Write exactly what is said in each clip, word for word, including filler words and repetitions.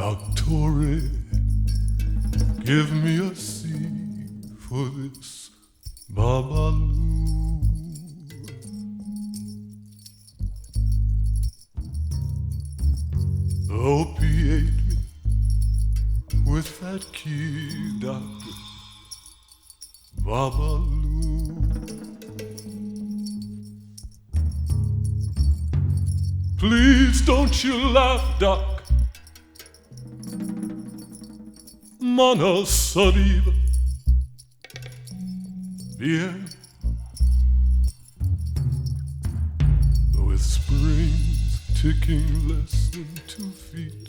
Doctor, give me a C for this Babalu. Opiate me with that key, doctor, Babalu. Please don't you laugh, doc. Monosodiva, bien, with springs ticking less than two feet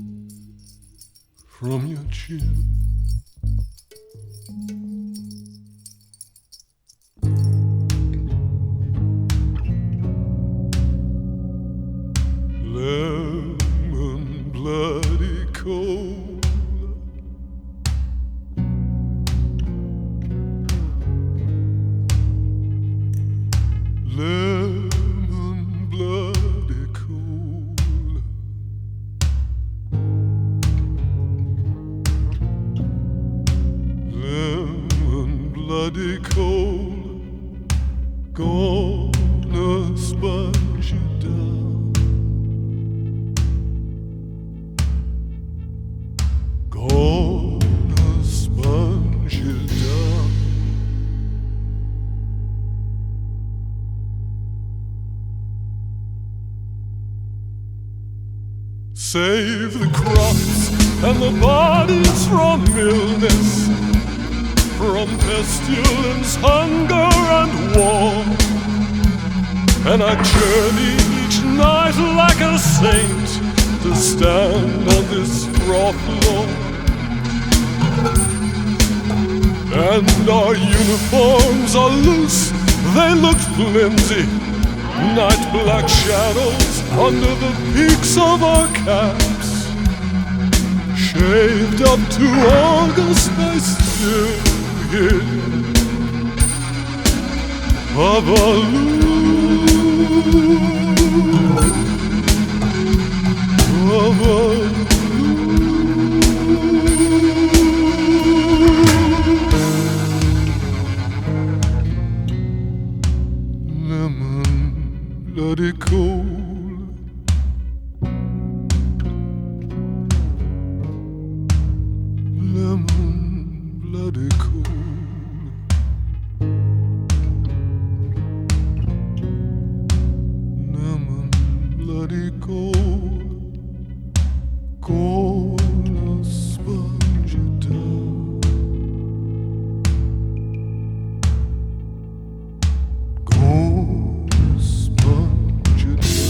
from your chin. Lemon bloody cold. Lemon bloody cold. Lemon bloody cold. Gonna sponge you down. Gonna sponge you down. Save the crops and the bodies from illness, from pestilence, hunger and war. And I journey each night like a saint to stand on this rock lawn. And our uniforms are loose, they look flimsy, night black shadows under the peaks of our caps. Shaved up to August, I still hear Babalu, Babalu. Lemon bloody cold. Lemon bloody cold. Lemon bloody cold. Gonna sponge you down. Gonna sponge you down.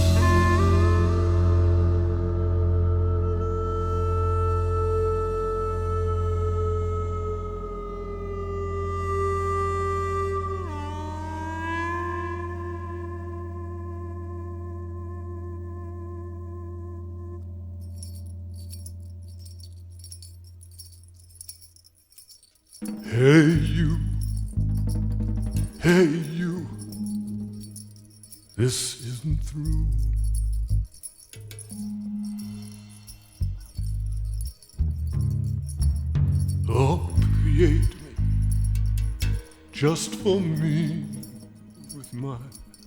Hey you, hey you, this isn't through. Opiate me, just for me, with my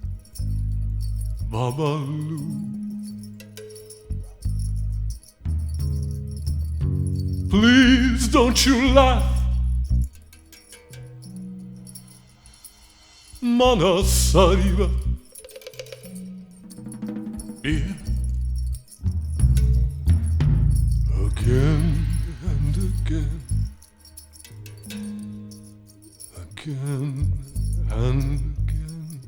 Babalu. Please don't you laugh. Monosodiva, yeah. Again and again, again and again.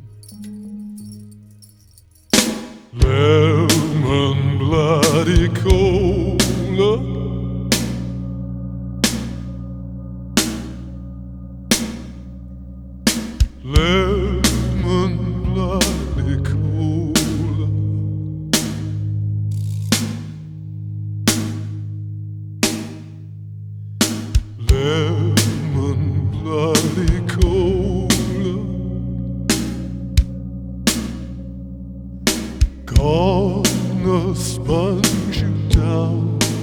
Lemon bloody cola. Lemon bloody cola. Lemon bloody cola. Gonna sponge you down.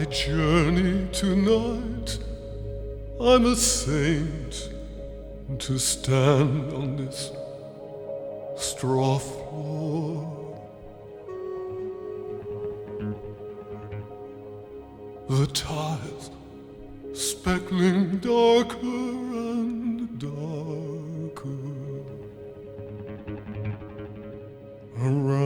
my journey tonight. I'm a saint to stand on this straw floor. The tides speckling darker and darker around